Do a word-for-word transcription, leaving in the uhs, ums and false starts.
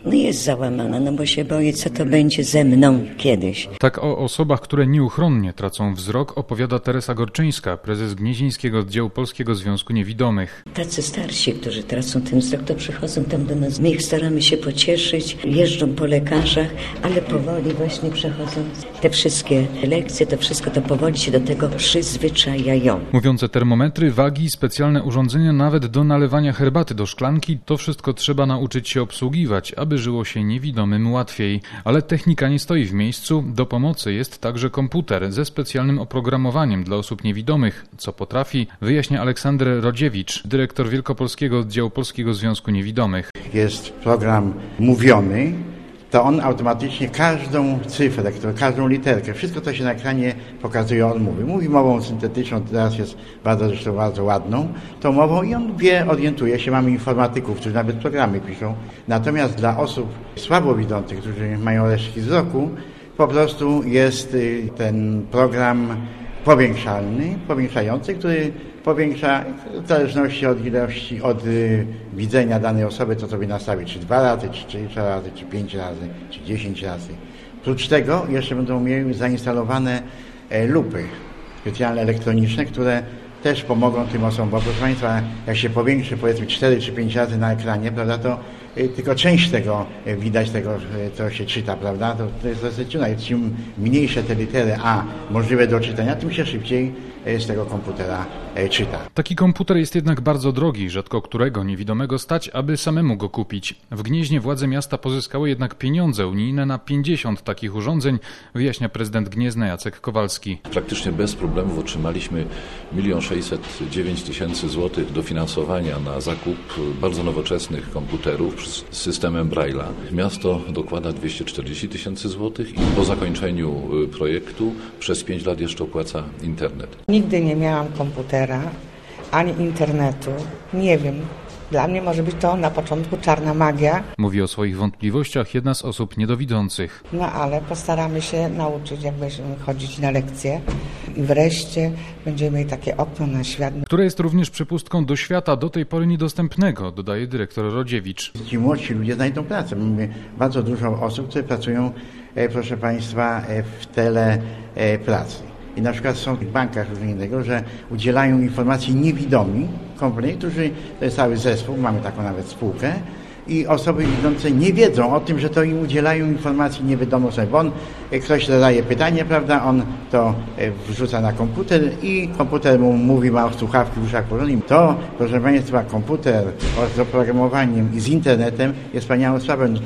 no jest załamana, no bo się boi, co to będzie ze mną kiedyś. Tak o osobach, które nieuchronnie tracą wzrok, opowiada Teresa Gorczyńska, prezes Gnieźnieńskiego Oddziału Polskiego Związku Niewidomych. Tacy starsi, którzy tracą ten wzrok, to przychodzą tam do nas. My ich staramy się pocieszyć, jeżdżą po lekarzach, ale powoli właśnie przechodzą te wszystkie lekcje, to wszystko to powoli się do tego przyzwyczajają. Mówiące termometry, wagi, specjalne urządzenia, nawet do nalewania herbaty do szklanki, to wszystko trzeba nauczyć się obsługiwać, aby żyło się niewidomym łatwiej. Ale technika nie stoi w miejscu, do pomocy jest także komputer ze specjalnym oprogramowaniem dla osób niewidomych. Co potrafi, wyjaśnia Aleksander Rodziewicz, dyrektor Wielkopolskiego Oddziału Polskiego Związku Niewidomych. Jest program mówiony, to on automatycznie każdą cyfrę, każdą literkę, wszystko co się na ekranie pokazuje, on mówi. Mówi mową syntetyczną, teraz jest bardzo, zresztą bardzo ładną tą mową i on wie, orientuje się. Mamy informatyków, którzy nawet programy piszą. Natomiast dla osób słabowidzących, którzy mają resztki wzroku, po prostu jest ten program powiększalny, powiększający, który powiększa w zależności od ilości, od y, widzenia danej osoby, to sobie nastawi, czy dwa razy, czy trzy razy, czy pięć razy, czy dziesięć razy. Oprócz tego jeszcze będą mieli zainstalowane e, lupy specjalne elektroniczne, które też pomogą tym osobom, bo proszę Państwa, jak się powiększy powiedzmy cztery czy pięć razy na ekranie, prawda, to y, tylko część tego y, widać, tego, y, co się czyta, prawda, to, to jest dosyć trudne. Im mniejsze te litery A możliwe do czytania, tym się szybciej y, z tego komputera y, czyta. Taki komputer jest jednak bardzo drogi, rzadko którego niewidomego stać, aby samemu go kupić. W Gnieźnie władze miasta pozyskały jednak pieniądze unijne na pięćdziesiąt takich urządzeń, wyjaśnia prezydent Gniezna Jacek Kowalski. Praktycznie bez problemów otrzymaliśmy milion sześćset dziewięć tysięcy złotych dofinansowania na zakup bardzo nowoczesnych komputerów z systemem Braille'a. Miasto dokłada dwieście czterdzieści tysięcy złotych i po zakończeniu projektu przez pięć lat jeszcze opłaca internet. Nigdy nie miałam komputera, ani internetu. Nie wiem. Dla mnie może być to na początku czarna magia. Mówi o swoich wątpliwościach jedna z osób niedowidzących. No ale postaramy się nauczyć, jak będziemy chodzić na lekcje. I wreszcie będziemy mieli takie okno na świat. Które jest również przepustką do świata do tej pory niedostępnego, dodaje dyrektor Rodziewicz. Ci młodsi ludzie znajdą pracę. Mamy bardzo dużo osób, które pracują, e, proszę Państwa, e, w telepracy. I na przykład są w bankach różnych innego, że udzielają informacji niewidomi kompletnie, którzy, to jest cały zespół, mamy taką nawet spółkę, i osoby widzące nie wiedzą o tym, że to im udzielają informacji niewidomą sobie, bo on, ktoś zadaje pytanie, prawda, on to wrzuca na komputer i komputer mu mówi, ma słuchawki w uszach porządnym. To, proszę Państwa, komputer z oprogramowaniem i z internetem jest wspaniałą sprawą.